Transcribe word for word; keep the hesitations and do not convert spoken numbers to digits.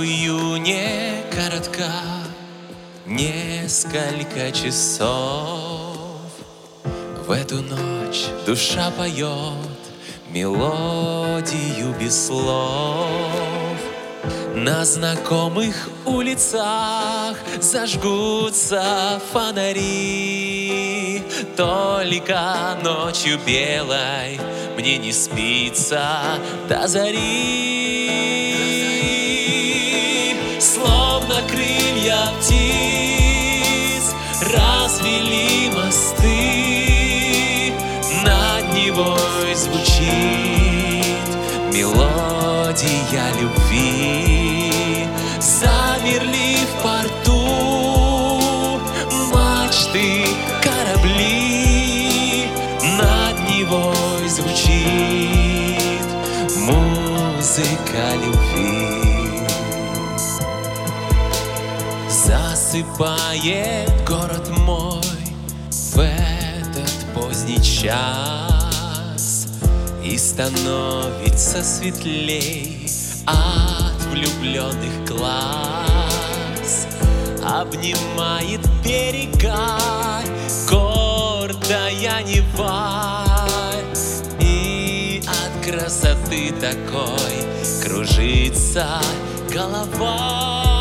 в июне коротка, несколько часов. В эту ночь душа поет мелодию без слов. На знакомых улицах зажгутся фонари. Только ночью белой мне не спится до зари. Словно крылья птиц развели мосты, над Невой звучит мелодия любви. Замерли в порту мачты, корабли, над Невой звучит музыка любви. Засыпает город мой в этот поздний час, и становится светлей от влюбленных глаз. Обнимает берега гордая Нева, и от красоты такой кружится голова.